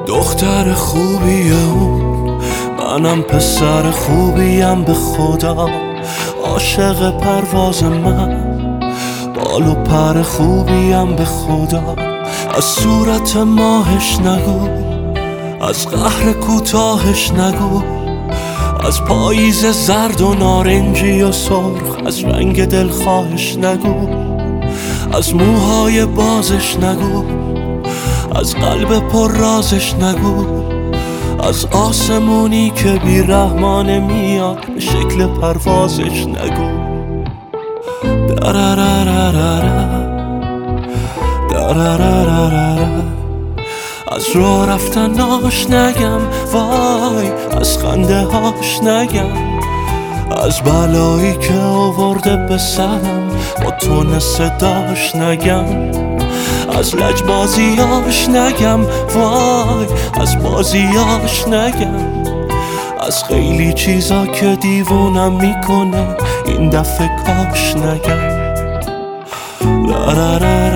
دختر خوبیه اون، منم پسر خوبیم به خدا. عاشق پرواز من، بال و پر خوبیم به خدا. از صورت ماهش نگو، از قهر کوتاهش نگو، از پاییز زرد و نارنجی و سرخ، از رنگ دلخواهش نگو، از موهای بازش نگو، از قلب پر رازش نگو، از آسمونی که بی‌رحمانه میاد به شکل پروازش نگو. از راه رفتناش نگم، وای از خنده هاش نگم، از بلایی که آورده به سرم با تون صداش نگم، از لجبازیاش نگم، وای از بازیاش نگم، از خیلی چیزا که دیوونم میکنه این دفعه کاش نگم.